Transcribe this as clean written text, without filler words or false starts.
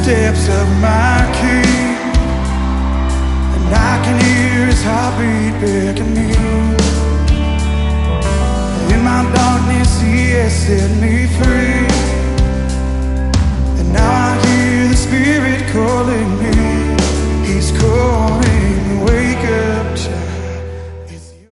steps of my king, and I can hear his heartbeat beckoning. In my darkness he has set me free.